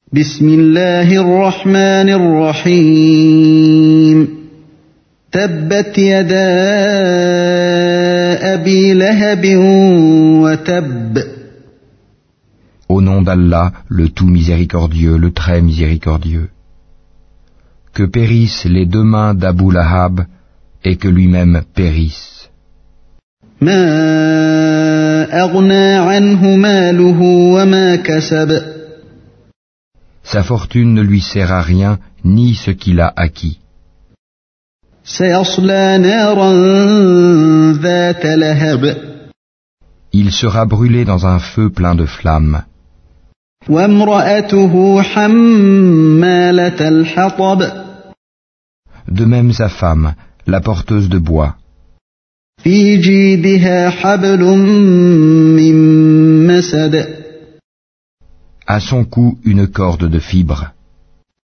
بسم الله الرحمن الرحيم تبت يدا أبي لهب وتب. Au nom d'Allah, le tout miséricordieux, le très miséricordieux. Que périssent les deux mains d'Abu Lahab et que lui-même périsse. ما أغنى عنه ماله وما كسب. Sa fortune ne lui sert à rien, ni ce qu'il a acquis. سيصلى نارا ذات لهب. Il sera brûlé dans un feu plein de flammes. وامرأته حمالة الحطب. De même sa femme, la porteuse de bois. في جيدها حبل من مسد. À son cou une corde de fibres.